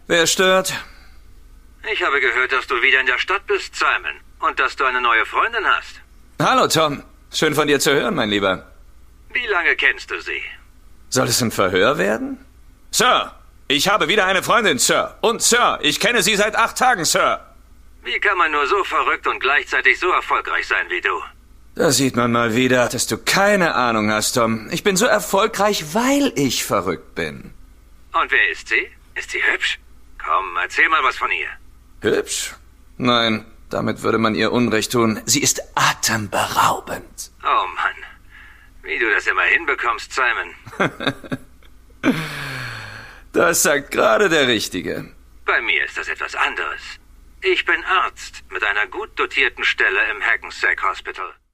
Wer stört? Ich habe gehört, dass du wieder in der Stadt bist, Simon. Und dass du eine neue Freundin hast. Hallo, Tom. Schön von dir zu hören, mein Lieber. Wie lange kennst du sie? Soll es ein Verhör werden? Sir, ich habe wieder eine Freundin, Sir. Und Sir, ich kenne sie seit 8 Tagen, Sir. Wie kann man nur so verrückt und gleichzeitig so erfolgreich sein wie du? Da sieht man mal wieder, dass du keine Ahnung hast, Tom. Ich bin so erfolgreich, weil ich verrückt bin. Und wer ist sie? Ist sie hübsch? Komm, erzähl mal was von ihr. Hübsch? Nein, damit würde man ihr Unrecht tun. Sie ist atemberaubend. Oh Mann, wie du das immer hinbekommst, Simon. Das sagt gerade der Richtige. Bei mir ist das etwas anderes. Ich bin Arzt mit einer gut dotierten Stelle im Hackensack Hospital.